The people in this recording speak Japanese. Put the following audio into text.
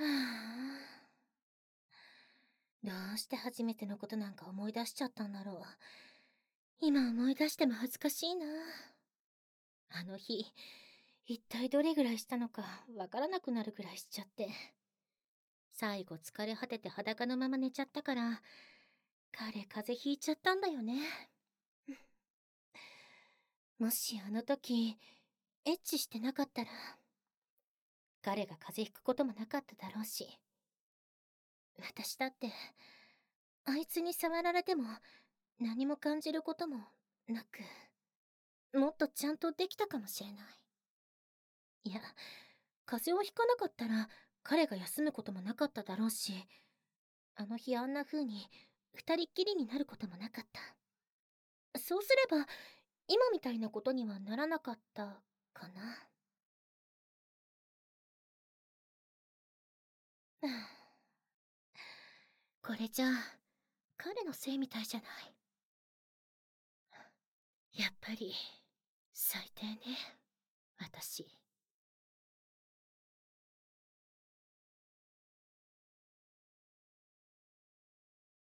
あ、どうして初めてのことなんか思い出しちゃったんだろう。今思い出しても恥ずかしいな。あの日、一体どれぐらいしたのかわからなくなるぐらいしちゃって。最後疲れ果てて裸のまま寝ちゃったから、彼風邪ひいちゃったんだよね。もしあの時、エッチしてなかったら、彼が風邪ひくこともなかっただろうし、私だって、あいつに触られても何も感じることもなく、もっとちゃんとできたかもしれない。いや、風邪をひかなかったら彼が休むこともなかっただろうし、あの日あんな風に二人っきりになることもなかった。そうすれば、今みたいなことにはならなかったかな。はあ、これじゃあ、彼のせいみたいじゃない。やっぱり、最低ね、私。